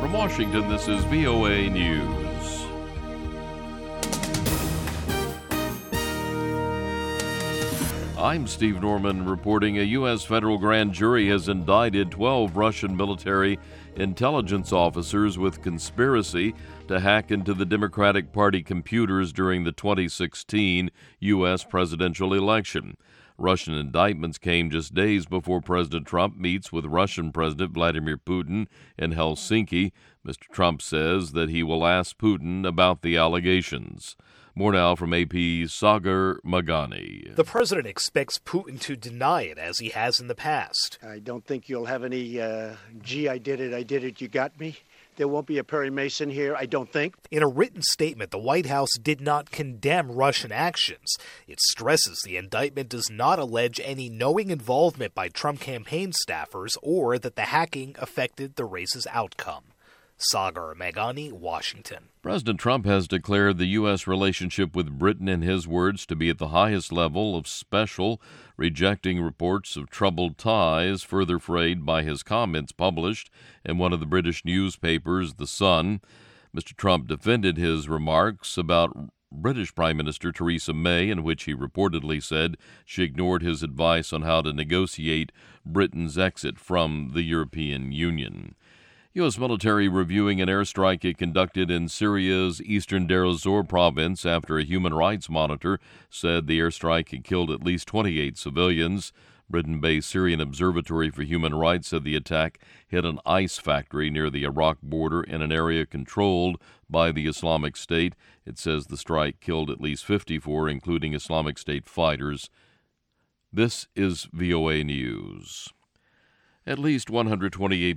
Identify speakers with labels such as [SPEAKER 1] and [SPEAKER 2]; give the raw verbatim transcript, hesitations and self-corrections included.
[SPEAKER 1] From Washington, this is V O A News. I'm Steve Norman reporting a U S federal grand jury has indicted twelve Russian military intelligence officers with conspiracy to hack into the Democratic Party computers during the twenty sixteen U S presidential election. Russian indictments came just days before President Trump meets with Russian President Vladimir Putin in Helsinki. Mister Trump says that he will ask Putin about the allegations. More now from A P's Sagar Magani.
[SPEAKER 2] The president expects Putin to deny it, as he has in the past.
[SPEAKER 3] I don't think you'll have any, uh, gee, I did it, I did it, you got me. There won't be a Perry Mason here, I don't think.
[SPEAKER 2] In a written statement, the White House did not condemn Russian actions. It stresses the indictment does not allege any knowing involvement by Trump campaign staffers or that the hacking affected the race's outcome. Sagar Magani, Washington.
[SPEAKER 1] President Trump has declared the U S relationship with Britain, in his words, to be at the highest level of special, rejecting reports of troubled ties further frayed by his comments published in one of the British newspapers, The Sun. Mister Trump defended his remarks about British Prime Minister Theresa May, in which he reportedly said she ignored his advice on how to negotiate Britain's exit from the European Union. U S military reviewing an airstrike it conducted in Syria's eastern Deir ez-Zor province after a human rights monitor said the airstrike had killed at least twenty-eight civilians. Britain-based Syrian Observatory for Human Rights said the attack hit an ice factory near the Iraq border in an area controlled by the Islamic State. It says the strike killed at least fifty-four, including Islamic State fighters. This is V O A News. At least one hundred twenty-eight